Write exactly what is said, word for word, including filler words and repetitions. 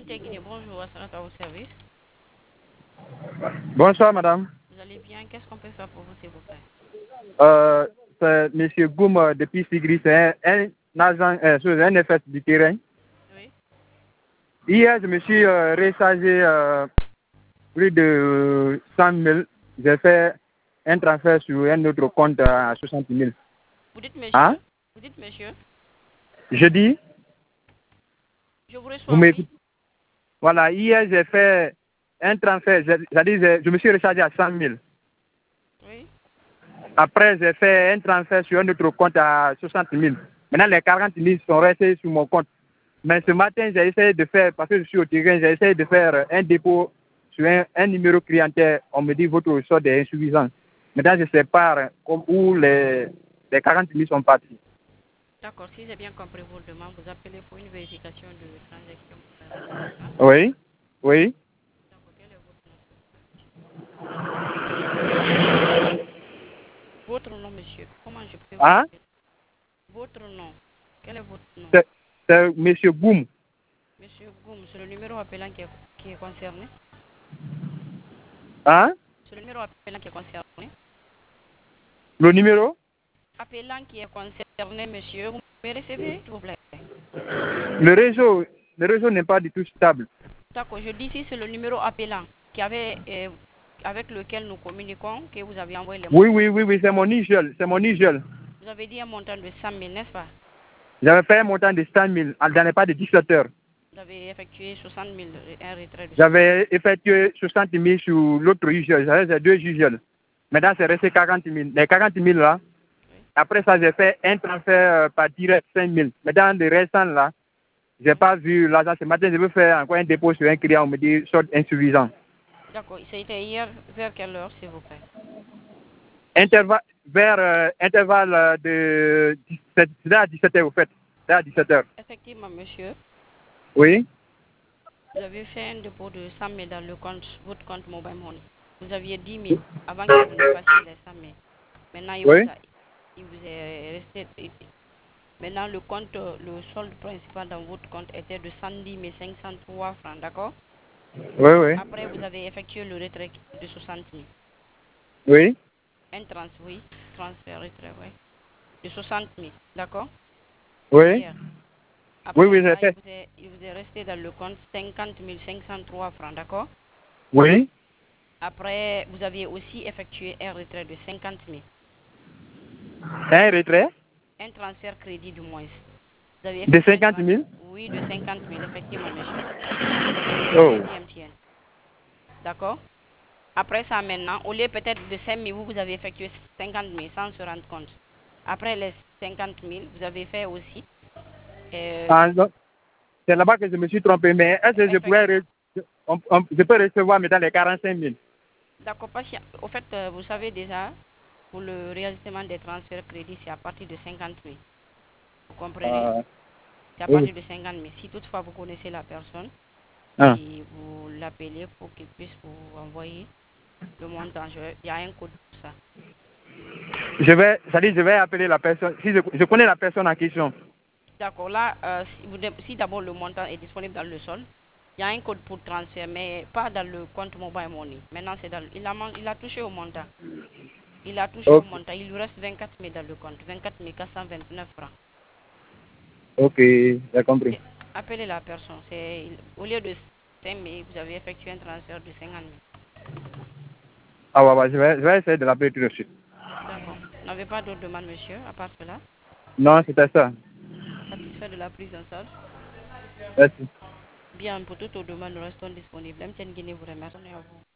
Guinée, bonjour, à votre service. Bonsoir, madame. Vous allez bien? Qu'est-ce qu'on peut faire pour vous, s'il vous plaît? Euh, c'est M. Goum euh, depuis Sigri. C'est un, un agent, euh, sur un F S du terrain. Oui. Hier, je me suis euh, rechargé euh, plus de cent mille. J'ai fait un transfert sur un autre compte à soixante mille. Vous dites monsieur? Hein? Vous dites monsieur? Je dis, Je vous vous reçois, oui. m'écoutez? Voilà, hier, j'ai fait un transfert. j'ai- C'est-à-dire, j'ai- je me suis rechargé à cent mille. Oui. Après, j'ai fait un transfert sur un autre compte à soixante mille. Maintenant, les quarante mille sont restés sur mon compte. Mais ce matin, j'ai essayé de faire, parce que je suis au terrain, j'ai essayé de faire un dépôt sur un, un numéro clientèle. On me dit votre solde est insuffisant. Maintenant, je sépare où les, les quarante mille sont partis. D'accord, si j'ai bien compris vos demandes, vous appelez pour une vérification de transaction. Hein? Oui, oui. D'accord, quel est votre nom? Votre nom, monsieur. Comment je peux vous Hein? appeler? Votre nom. Quel est votre nom? C'est c'est M. Boum. Monsieur Goum, c'est le numéro appelant qui est, qui est concerné. Hein? C'est le numéro appelant qui est concerné. Le numéro? Appelant qui est concerné, monsieur. Vous me recevez, s'il vous plaît? Le réseau, le réseau n'est pas du tout stable. D'accord, je dis si c'est le numéro appelant qui avait, euh, avec lequel nous communiquons, que vous avez envoyé les Oui, montants. oui, oui, oui, c'est mon Nigel. C'est mon Nigel. Vous avez dit un montant de cent mille, n'est-ce pas? J'avais fait un montant de cent mille dans les pas de dix-sept heures. Vous avez effectué soixante mille, un retrait de soixante mille. J'avais effectué soixante mille sur l'autre Nigel. J'avais deux Nigel. Maintenant, c'est resté quarante mille. Les quarante mille là, Oui. après ça, j'ai fait un transfert euh, par direct cinq mille. Mais dans les restants là, je n'ai pas vu l'argent. Ce matin, je veux faire encore un dépôt sur un client. On me dit solde insuffisant. D'accord, c'était hier, vers quelle heure, s'il vous plaît? Intervalle, vers euh, intervalle euh, de dix-sept, c'est à dix-sept heures, au fait. C'est à dix-sept heures. Effectivement, monsieur, Oui. vous avez fait un dépôt de cent mille dans le compte, votre compte Mobile Money. Vous aviez dix mille avant que vous ne fassiez les cent mille. Maintenant, il vous, Oui. a, il vous est resté. Maintenant, le compte, le solde principal dans votre compte était de cent dix mille cinq cent trois francs, d'accord? Oui, oui. Après, vous avez effectué le retrait de soixante mille. Oui. Un trans, oui, transfert, retrait, oui. De soixante mille, d'accord? Oui. Hier. Oui, Après oui, j'ai ça, il fait. vous, est, il vous est resté dans le compte cinquante mille cinq cent trois francs, d'accord? Oui. Après, vous aviez aussi effectué un retrait de cinquante mille. Un retrait Un transfert crédit du moins. Vous avez de effectué un cinquante transfert, mille. oui, de cinquante mille, effectivement, monsieur. Un transfert Oh. crédit M T N, d'accord? Après ça, maintenant, au lieu peut-être de cinq mille, vous, vous avez effectué cinquante mille sans se rendre compte. Après les cinquante mille, vous avez fait aussi. Euh, Ah, non. C'est là-bas que je me suis trompé. Mais est-ce que je pourrais effectivement. re- on- on- je peux recevoir maintenant les quarante-cinq mille? D'accord, patient. Au fait, euh, vous savez déjà, pour le réalisation des transferts crédits, c'est à partir de cinquante mille. Vous comprenez? Ah, C'est à oui. partir de cinquante mille. Si toutefois vous connaissez la personne Ah. et vous l'appelez pour qu'il puisse vous envoyer le montant, je- il y a un code pour ça. Je vais, ça dit, je vais appeler la personne. Si je, je connais la personne en question. D'accord, là, euh, si, vous de- si d'abord le montant est disponible dans le sol, il y a un code pour transfert, mais pas dans le compte Mobile Money. Maintenant, c'est dans, le- il, a, man- il a touché au montant. Il a touché au Ok. montant. Il lui reste vingt-quatre mille dans le compte. vingt-quatre mille quatre cent vingt-neuf francs. Ok, j'ai compris. Ok, appelez la personne. C'est, au lieu de cinq mille, vous avez effectué un transfert de cinquante mille. Ah, ouais, ouais, je vais, je vais essayer de l'appeler tout de suite. D'accord. Vous n'avez pas d'autres demandes, monsieur, à part cela? Non, c'était ça. Satisfait de la prise en charge? Merci. Bien, pour toutes vos demandes, nous restons disponibles. M T N Guinée vous remercie. À vous.